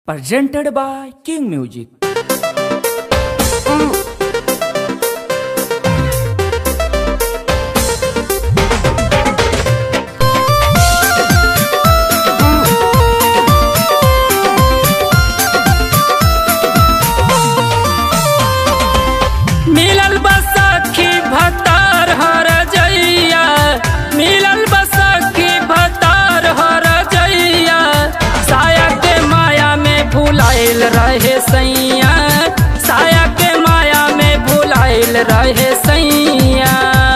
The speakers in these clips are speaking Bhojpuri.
presented by King Music. मिलल बसखी भतार हर जइया, मिलल बसखी भतार हर जइया, साया के माया में भुलाइल रहे सैया, साया के माया में भुलाइल रहे सैया।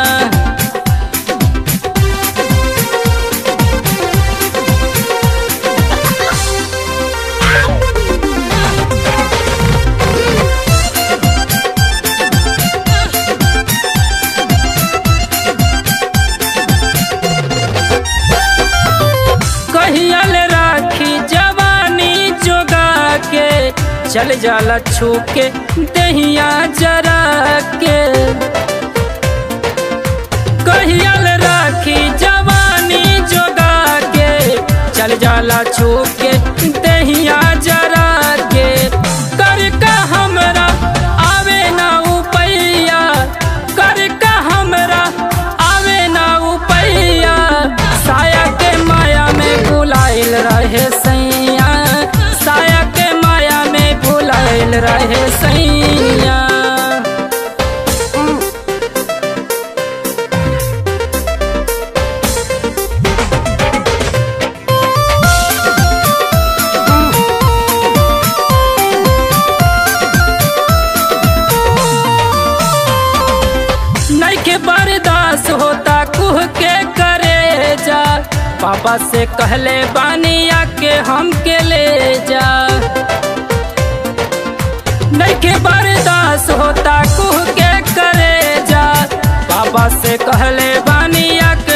कहियल राखी जवानी जोगा के, चल जाला छू के दहिया जरा के। कहियल राखी जवानी जोगा के, चल जाला छू के दहिया जरा के। करका हमरा आवे ना उपैया, करका हमरा आवे ना उपैया, साया के माया में भुलाइल रहे सैया, साया के माया में भुलाइल रहे सैया। नइखे बर्दाश्त होता कुह के करे जा, पापा से कहले बानिया के हमके ले जा। नइखे बर्दाश्त होता कुह के करे जा, पापा से कहले बानिया के